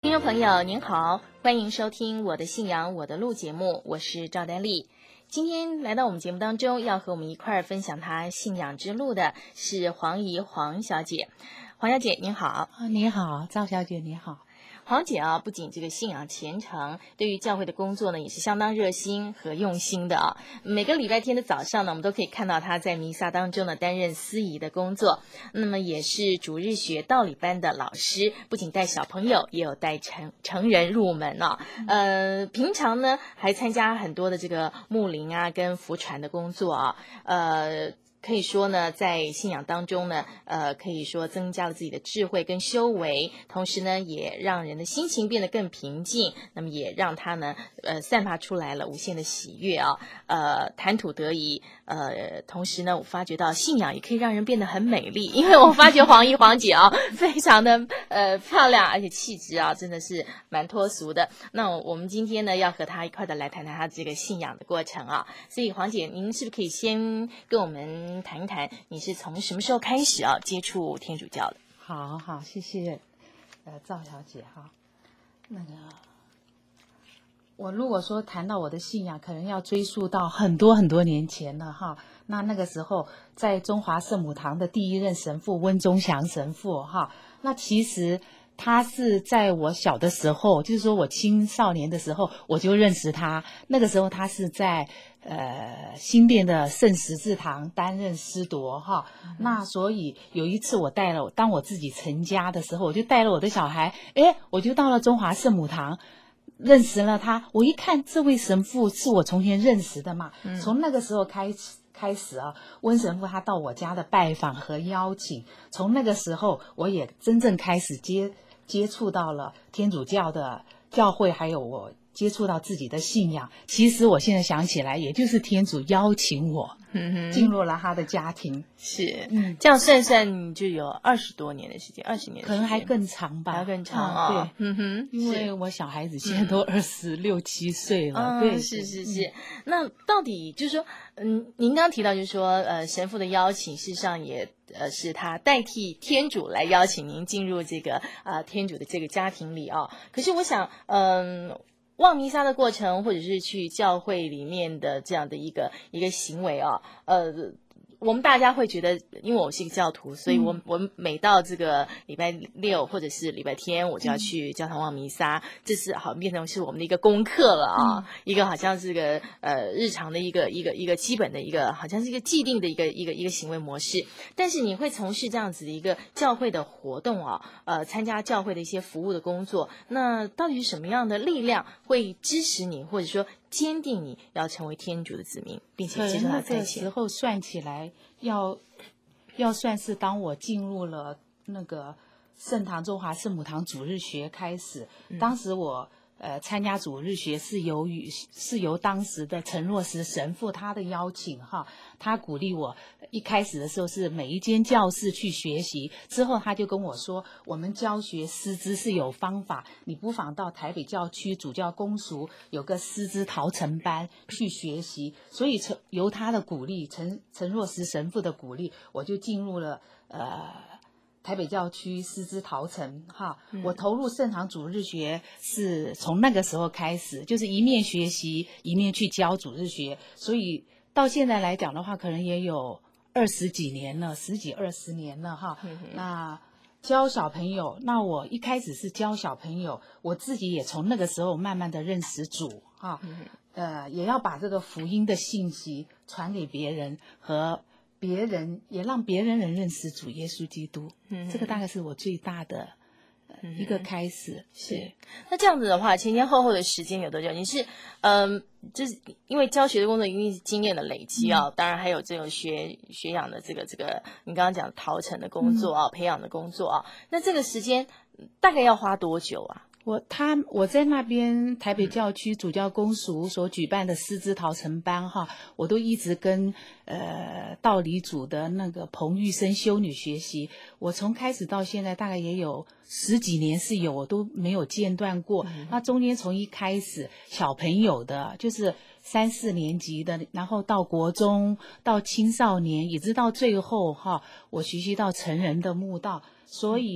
听众朋友您好，欢迎收听我的信仰我的路节目，我是赵丹丽。今天来到我们节目当中，要和我们一块儿分享她信仰之路的是黄怡黄小姐。黄小姐您好。 你好，赵小姐你好。 黄姐啊，不仅这个信仰虔诚，对于教会的工作呢，也是相当热心和用心的啊。每个礼拜天的早上呢，我们都可以看到她在弥撒当中呢担任司仪的工作。那么也是主日学道理班的老师，不仅带小朋友，也有带成人入门啊。平常呢还参加很多的这个牧灵啊跟福传的工作啊。可以说呢，在信仰当中呢，可以说增加了自己的智慧跟修为，同时呢，也让人的心情变得更平静，那么也让他呢，散发出来了无限的喜悦啊，谈吐得宜，同时呢，我发觉到信仰也可以让人变得很美丽，因为我发觉黄怡黄姐啊，非常的漂亮，而且气质啊，真的是蛮脱俗的。那我们今天呢，要和她一块的来谈谈她这个信仰的过程啊，所以黄姐，您是不是可以先跟我们谈一谈你是从什么时候开始啊接触天主教的？ 好，谢谢，赵小姐哈。那个，我如果说谈到我的信仰，可能要追溯到很多很多年前了哈。那个时候，在中华圣母堂的第一任神父温宗祥神父哈，那其实他是在我小的时候，就是说我青少年的时候，我就认识他。那个时候他是在新店的圣十字堂担任司铎哈。那所以有一次当我自己成家的时候，我就带了我的小孩，我就到了中华圣母堂，认识了他。我一看这位神父是我从前认识的嘛，从那个时候开始啊，温神父他到我家的拜访和邀请，从那个时候我也真正开始接触到了天主教的教会，还有我接触到自己的信仰。其实我现在想起来，也就是天主邀请我进入了他的家庭。 是，这样算算就有20多年的时间，20年的时间， 可能还更长吧， 还要更长啊。 对，因为我小孩子现在都26、7岁了。对， 是。那到底就是说，您刚刚提到就是说，神父的邀请，事实上也是他代替天主来邀请您进入这个天主的这个家庭里啊。可是我想，望弥撒的过程，或者是去教会里面的这样的一个行为啊，我们大家会觉得，因为我是一个教徒，所以我每到这个礼拜六或者是礼拜天，我就要去教堂望弥撒，这是好变成是我们的一个功课了啊，一个好像是个日常的一个基本的一个，好像是一个既定的一个行为模式。但是你会从事这样子的一个教会的活动啊，参加教会的一些服务的工作，那到底是什么样的力量会支持你，或者说坚定你要成为天主的子民，并且接受他差遣？ 那个时候算起来，要算是当我进入了那个圣堂中华圣母堂主日学开始，当时我参加主日学是由当时的陈若石神父他的邀请哈，他鼓励我。一开始的时候是每一间教室去学习，之后他就跟我说，我们教学师资是有方法，你不妨到台北教区主教公署有个师资陶成班去学习。所以由他的鼓励，陈若石神父的鼓励，我就进入了台北教区师资陶成哈。我投入圣堂主日学是从那个时候开始，就是一面学习一面去教主日学，所以到现在来讲的话，可能也有20几年了，10几20年了哈。那教小朋友，那我一开始是教小朋友，我自己也从那个时候慢慢的认识主哈。也要把这个福音的信息传给别人，和别人也让别人能认识主耶稣基督。这个大概是我最大的一个开始。 是。那这样子的话，前后的时间有多久？你是就是因为教学的工作，因为经验的累积啊，当然还有这种学养的这个你刚刚讲陶成的工作啊，培养的工作啊，那这个时间大概要花多久啊？ 我在那边台北教区主教公署所举办的师资陶成班哈，我都一直跟道理组的那个彭玉生修女学习。我从开始到现在大概也有10几年是有，我都没有间断过。那中间从一开始小朋友的，就是3、4年级的，然后到国中，到青少年，一直到最后哈，我学习到成人的慕道。所以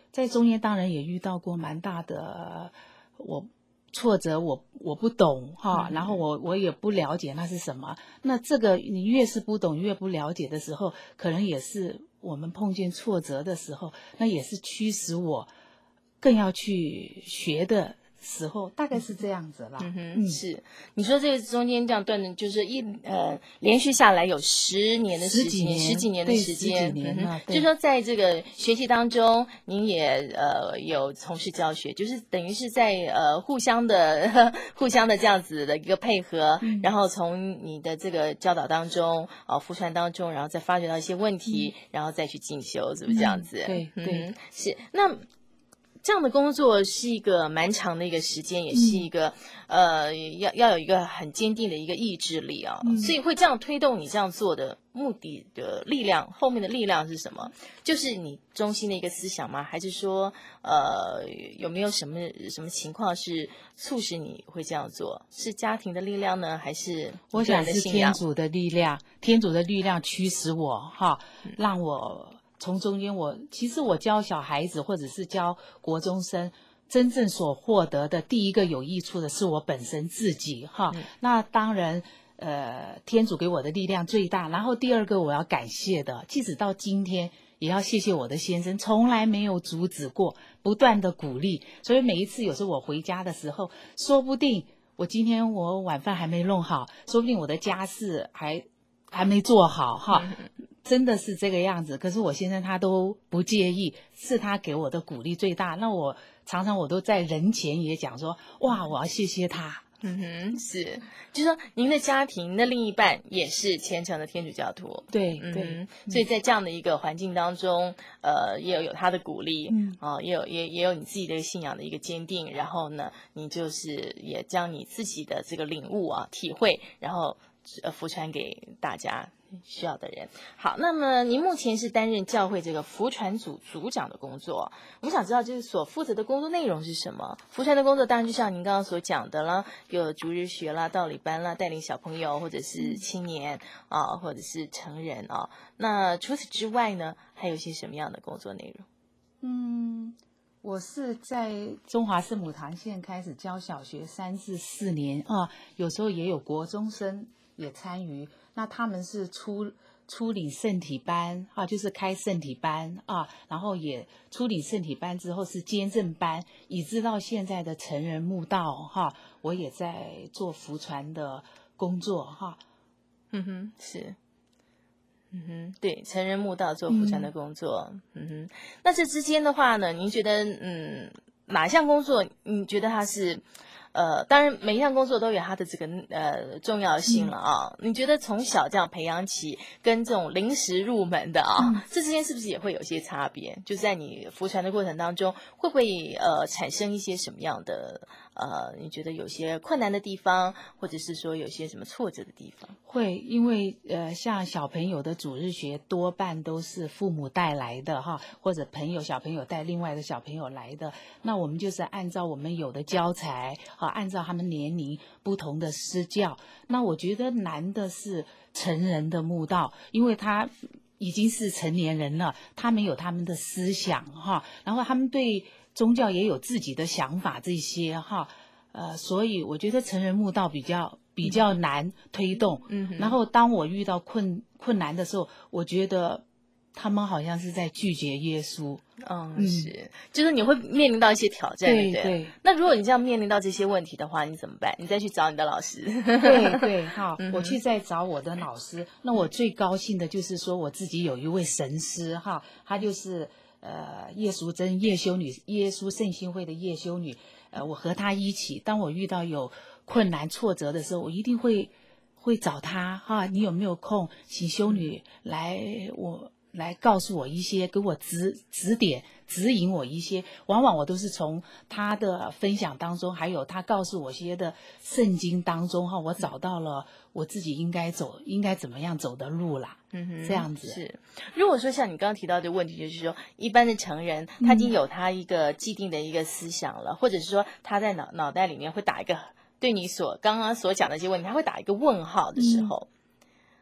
在中间当然也遇到过蛮大的挫折，我不懂哈，然后我也不了解那是什么。那这个你越是不懂越不了解的时候，可能也是我们碰见挫折的时候，那也是驱使我更要去学的时候，大概是这样子啦。 是。你说这个中间这样断的，就是连续下来有10年的时间，十几年的时间，就是说在这个学习当中，您也有从事教学，就是等于是在互相的这样子的一个配合，然后从你的这个教导当中福传当中，然后再发掘到一些问题，然后再去进修，是不是这样子？ 对， 是。那这样的工作是一个蛮长的一个时间，也是一个要有一个很坚定的一个意志力啊，所以会这样推动你这样做的目的的力量，后面的力量是什么？就是你中心的一个思想吗？还是说有没有什么情况是促使你会这样做？是家庭的力量呢，还是我想是天主的力量？天主的力量驱使我哈，让我从中间其实我教小孩子或者是教国中生，真正所获得的第一个有益处的是我本身自己哈。那当然天主给我的力量最大，然后第二个我要感谢的，即使到今天也要谢谢我的先生，从来没有阻止过，不断的鼓励。所以每一次有时候我回家的时候，说不定今天我晚饭还没弄好，说不定我的家事还没做好哈。真的是这个样子，可是我先生他都不介意，是他给我的鼓励最大。那我常常都在人前也讲说，哇，我要谢谢他。 是，就是说您的家庭的另一半也是虔诚的天主教徒， 对， 所以在这样的一个环境当中，也有他的鼓励，也有你自己的信仰的一个坚定，然后呢，你就是也将你自己的这个领悟体会，然后福传给大家需要的人。好，那么您目前是担任教会这个福传组组长的工作，我们想知道就是所负责的工作内容是什么？福传的工作当然就像您刚刚所讲的了，有主日学啦、道理班啦，带领小朋友或者是青年或者是成人那除此之外呢，还有一些什么样的工作内容？ 我是在中华圣母堂县开始教小学3至4年有时候也有国中生也参与。那他们是初领圣体班就是开圣体班然后也初领圣体班之后是监正班，以至到现在的成人慕道我也在做福传的工作是。对，成人慕道做福传的工作。那这之间的话呢，您觉得哪项工作你觉得它是当然每一项工作都有它的这个重要性了你觉得从小这样培养起跟这种临时入门的这之间是不是也会有些差别？就是在你福传的过程当中，会不会产生一些什么样的你觉得有些困难的地方，或者是说有些什么挫折的地方？ 会，因为像小朋友的主日学多半都是父母带来的或者小朋友带另外的小朋友来的，那我们就是按照我们有的教材按照他们年龄不同的施教。那我觉得难的是成人的慕道，因为他已经是成年人了，他们有他们的思想然后他们对宗教也有自己的想法这些所以我觉得成人慕道比较难推动。然后当我遇到困难的时候，我觉得他们好像是在拒绝耶稣。 是，就是你会面临到一些挑战，对不对？ 对。 那如果你这样面临到这些问题的话，你怎么办？你再去找你的老师。 对我去再找我的老师。那我最高兴的就是说我自己有一位神师他就是叶淑珍叶修女，耶稣圣心会的叶修女。我和她一起，当我遇到有困难挫折的时候，我一定会找她你有没有空请修女来告诉我一些，给我指点指引我一些。往往我都是从他的分享当中，还有他告诉我些的圣经当中我找到了我自己应该怎么样走的路啦。这样子是。如果说像你刚刚提到的问题，就是说一般的成人他已经有他一个既定的一个思想了，或者是说他在脑袋里面会打一个对你刚刚所讲的一些问题，他会打一个问号的时候，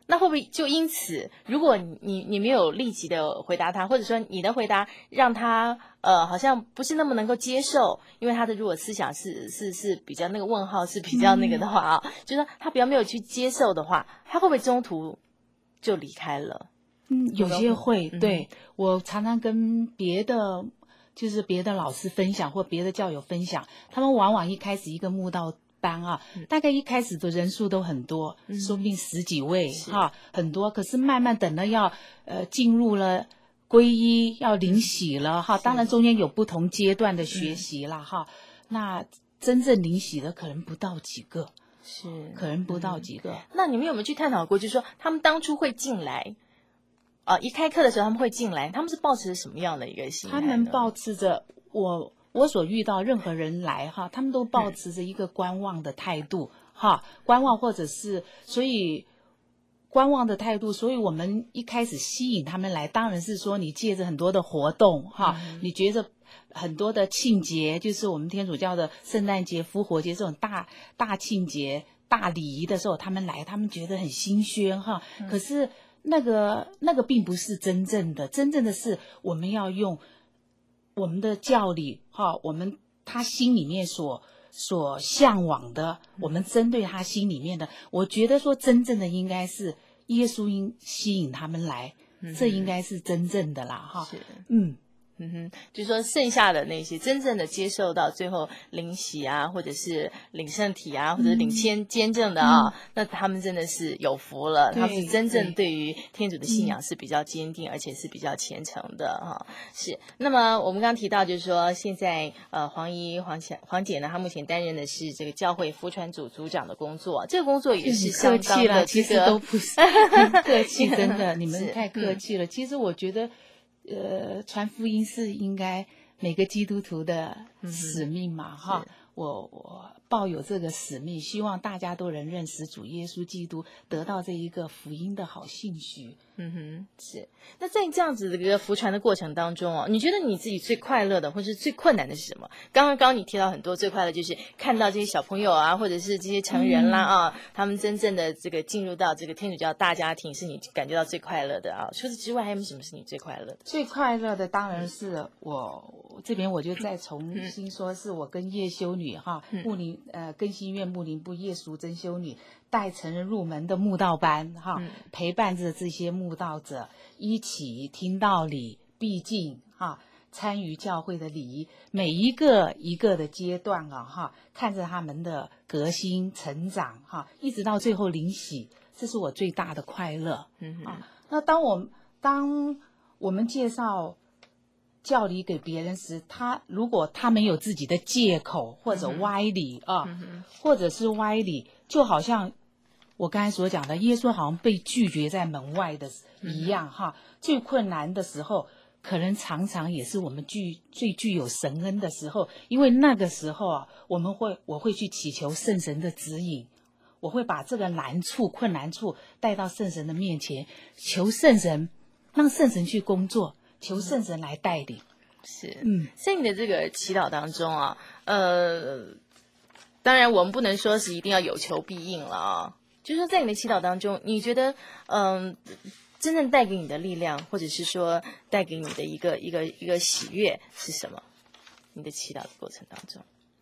那会不会就因此，如果你没有立即的回答他，或者说你的回答让他好像不是那么能够接受，因为他的如果思想是比较那个问号是比较那个的话啊，就是说他比较没有去接受的话，他会不会中途就离开了？ 有些会，对，我常常跟别的老师分享或别的教友分享，他们往往一开始一个慕道班啊，大概一开始的人数都很多，说不定10几位哈，很多。可是慢慢等到要进入了皈依，要领洗了哈，当然中间有不同阶段的学习啦哈。那真正领洗的可能不到几个，可能不到几个。 那你们有没有去探讨过，就是说他们当初会进来？一开课的时候他们会进来，他们是抱持着什么样的一个心态呢？ 他们抱持着我所遇到任何人来哈，他们都抱持着一个观望的态度哈，观望或者是所以观望的态度，所以我们一开始吸引他们来，当然是说你借着很多的活动哈，你觉着很多的庆节，就是我们天主教的圣诞节、复活节这种大庆节、大礼仪的时候，他们来，他们觉得很新鲜哈，可是那个并不是真正的，真正的是我们要用我们的教理哈，他心里面所向往的，我们针对他心里面的，我觉得说真正的应该是耶稣吸引他们来，这应该是真正的啦哈。 就是说剩下的那些真正的接受到最后领洗啊，或者是领圣体啊，或者是领监证的啊，那他们真的是有福了，他们是真正对于天主的信仰是比较坚定，而且是比较虔诚的哈。是。那么我们刚刚提到，就是说现在黄姐呢，她目前担任的是这个教会福传组组长的工作，这个工作也是相当的其实都不是客气，真的，你们太客气了。其实我觉得。传福音是应该每个基督徒的使命嘛，哈，我抱有这个使命，希望大家都能认识主耶稣基督，得到这一个福音的好信息。 是。那在这样子的一个福传的过程当中哦，你觉得你自己最快乐的，或是最困难的是什么？刚刚你提到很多，最快乐就是看到这些小朋友啊，或者是这些成人啦啊，他们真正的这个进入到这个天主教大家庭，是你感觉到最快乐的啊。除此之外，还有没有什么是你最快乐的？ 最快乐的当然是我这边我就再重新说，是我跟叶修女哈，更新院牧灵部叶淑珍修女带成人入门的慕道班哈，陪伴着这些慕道者一起听道理、毕竟哈，参与教会的礼仪，每一个的阶段啊哈，看着他们的革新成长哈，一直到最后领洗，这是我最大的快乐。那当我们介绍教理给别人时，如果他们有自己的借口或者歪理或者是歪理，就好像我刚才所讲的，耶稣好像被拒绝在门外的一样哈。最困难的时候，可能常常也是我们最具有神恩的时候，因为那个时候啊，我会去祈求圣神的指引，我会把这个困难处带到圣神的面前，求圣神，让圣神去工作，求圣神来带领。 是，在你的这个祈祷当中啊，当然我们不能说是一定要有求必应了啊，就是说在你的祈祷当中，你觉得真正带给你的力量，或者是说带给你的一个喜悦是什么？你的祈祷的过程当中。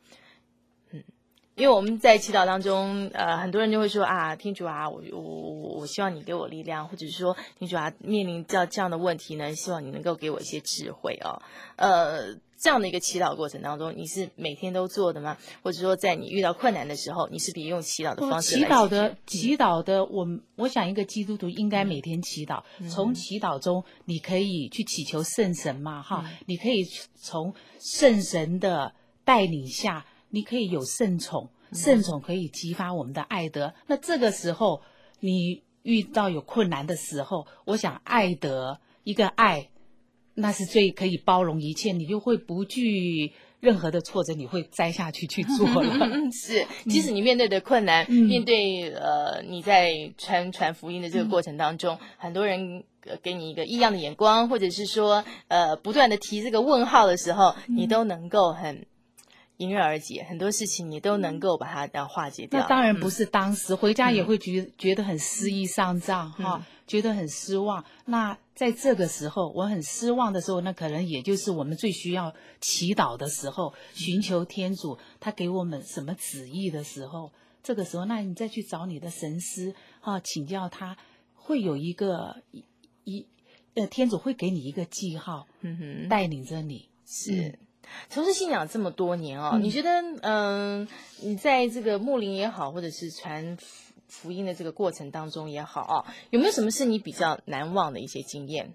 因为我们在祈祷当中，很多人就会说啊，天主啊，我希望你给我力量，或者是说天主啊，面临这样的问题呢，希望你能够给我一些智慧哦。这样的一个祈祷过程当中，你是每天都做的吗？或者说在你遇到困难的时候，你是得用祈祷的方式来祈祷的，我想一个基督徒应该每天祈祷，从祈祷中你可以去祈求圣神嘛，哈，你可以从圣神的带领下。你可以有圣宠，圣宠可以激发我们的爱德。那这个时候，你遇到有困难的时候，我想爱德一个爱，那是最可以包容一切，你就会不惧任何的挫折，你会栽下去做了。 是，即使你面对的困难，面对你在传福音的这个过程当中，很多人给你一个异样的眼光，或者是说不断的提这个问号的时候，你都能够很迎刃而解，很多事情你都能够把它化解掉。 那当然不是当时，回家也会觉得很失意丧障觉得很失望。那在这个时候，我很失望的时候，那可能也就是我们最需要祈祷的时候，寻求天主他给我们什么旨意的时候。这个时候，那你再去找你的神师请教他，会有一个天主会给你一个记号，带领着你。 是。从事信仰这么多年你觉得你在这个牧灵也好，或者是传福音的这个过程当中也好有没有什么是你比较难忘的一些经验？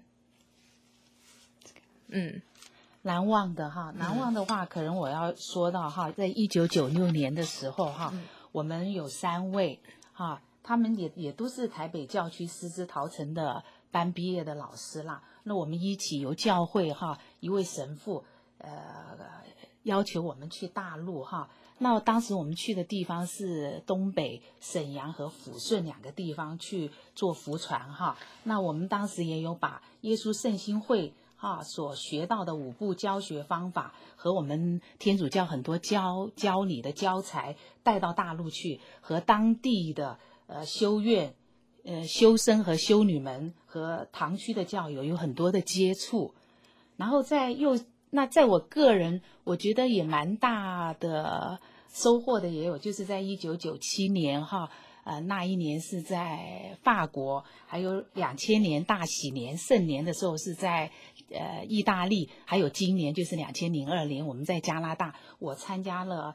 难忘的难忘的话，可能我要说到在1996年的时候我们有3位他们也都是台北教区师资陶城的班毕业的老师啦。那我们一起由教会一位神父要求我们去大陆那当时我们去的地方是东北沈阳和抚顺2个地方去做福传那我们当时也有把耶稣圣心会所学到的5步教学方法和我们天主教很多教你的教材带到大陆去，和当地的修院修生和修女们和堂区的教友有很多的接触。然后在我个人我觉得也蛮大的收获的也有，就是在1997年那一年是在法国，还有2000年大喜年圣年的时候是在意大利，还有今年就是2002年我们在加拿大，我参加了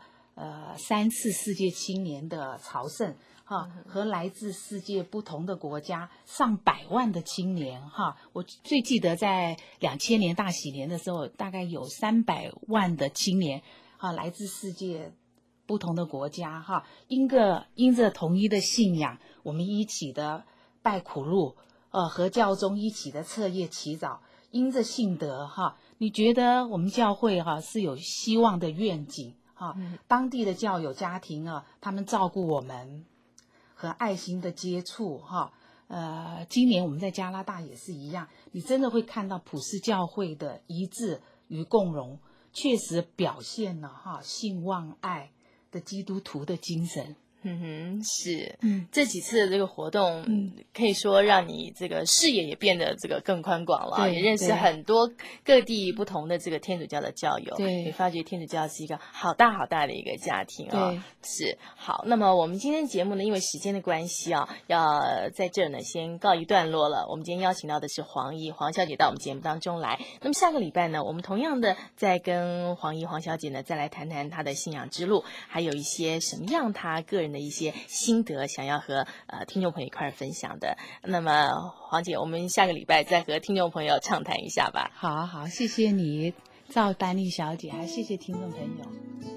3次世界青年的朝圣和来自世界不同的国家上百万的青年我最记得在2000年大喜年的时候，大概有300万的青年来自世界不同的国家因着统一的信仰，我们一起的拜苦路和教宗一起的彻夜祈祷，因着信德你觉得我们教会是有希望的愿景当地的教友家庭他们照顾我们和爱心的接触今年我们在加拿大也是一样，你真的会看到普世教会的一致与共融，确实表现了信望爱的基督徒的精神。 是，这几次的这个活动，可以说让你这个视野也变得这个更宽广了，也认识很多各地不同的这个天主教的教友，你发觉天主教是一个好大好大的一个家庭是。好，那么我们今天节目呢，因为时间的关系要在这儿呢先告一段落了。我们今天邀请到的是黄小姐到我们节目当中来，那么下个礼拜呢，我们同样的再跟黄小姐呢再来谈谈她的信仰之路，还有一些什么样她个人的一些心得想要和听众朋友一块分享的。那么黄姐，我们下个礼拜再和听众朋友畅谈一下吧。 好，谢谢你赵丹丽小姐，还谢谢听众朋友。